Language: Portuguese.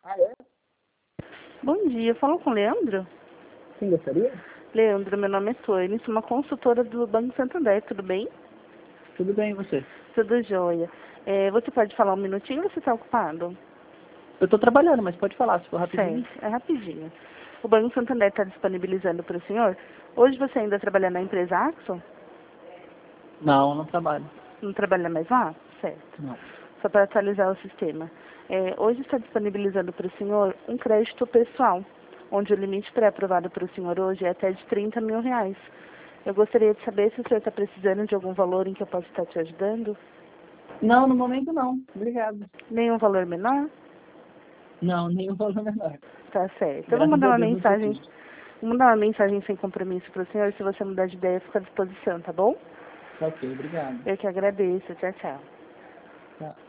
Ah, é? Bom dia, falo com o Leandro? Sim, gostaria? Leandro, meu nome é Tony, sou uma consultora do Banco Santander, tudo bem? Tudo bem, e você? Tudo jóia. Você pode falar um minutinho ou você está ocupado? Eu tô trabalhando, mas pode falar, se for rapidinho. Certo, é rapidinho. O Banco Santander está disponibilizando para o senhor. Hoje você ainda trabalha na empresa Axon? Não, não trabalho. Não trabalha mais lá? Certo. Não. Só para atualizar o sistema. Hoje está disponibilizando para o senhor um crédito pessoal, onde o limite pré-aprovado para o senhor hoje é até de R$ 30 mil. Eu gostaria de saber se o senhor está precisando de algum valor em que eu possa estar te ajudando. Não, no momento não. Obrigado. Nenhum valor menor? Não, nenhum valor menor. Tá certo. Eu vou Graças mandar a uma Deus não mensagem. preciso. Vou mandar uma mensagem sem compromisso para o senhor. Se você mudar de ideia, fica à disposição, tá bom? Tá ok, obrigado. Eu que agradeço. Tchau, tchau. Tá.